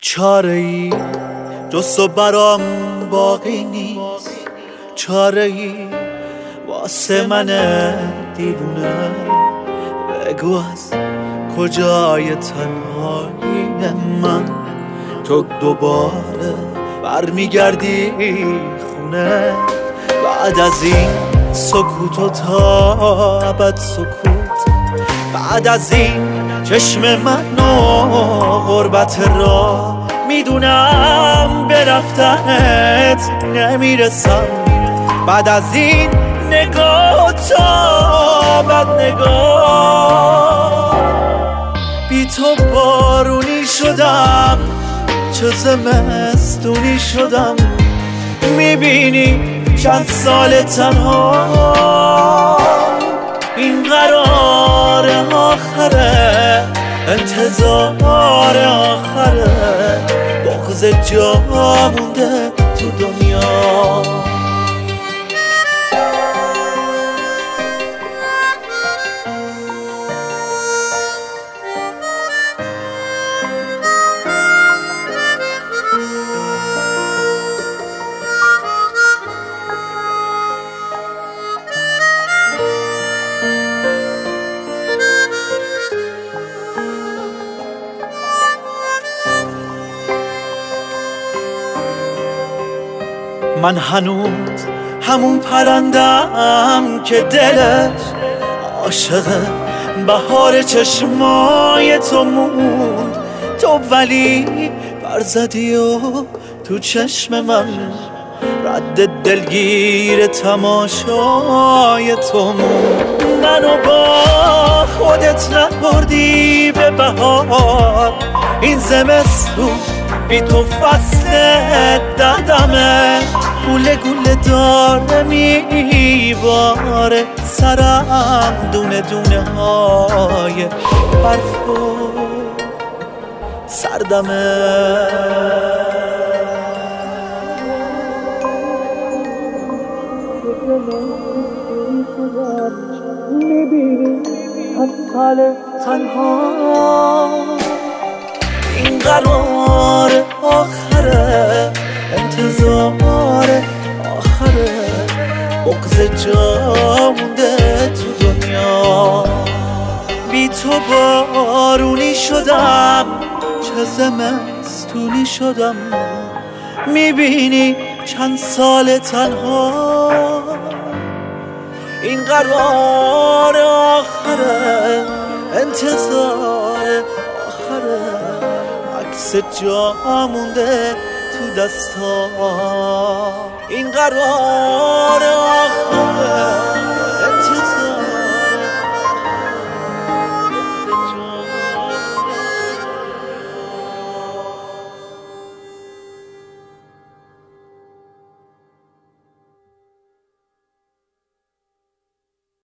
چاره‌ای جز تو برام باقی نیست، چاره‌ای واسه من دیوونه. بگو از کجای تنهایی من تو دوباره برمیگردی خونه؟ بعد از این سکوت و تا ابد سکوت، بعد از این چشم من و غربت را میدونم به رفتنت نمیرسم. بعد از این نگاه تا بد نگاه، بی تو بارونی شدم، چه زمستونی شدم. میبینی چند سال تنها، این قرار آخره، انتظار آخره، بغض جا مونده تو دنیا. من هنوز همون پرندم که دلش عاشق بهار چشمای تو موند. تو ولی پر زدی و تو چشم من رد دلگیر تماشای تو موند. منو با خودت نبردی به بهار، این زمستون بی تو فصل ددمه. گوله گوله داره میباره سرم، دونه دونه های برف و سردمه. میبینی از حال تنها، این قرار آخره، انتظار آخره، بغض جا مونده تو دنیا. بی تو بارونی شدم، چه زمستونی شدم. میبینی چند سال تنها، این قرار آخره، انتظار آخره، عکس جا مونده تو دستا. این قرار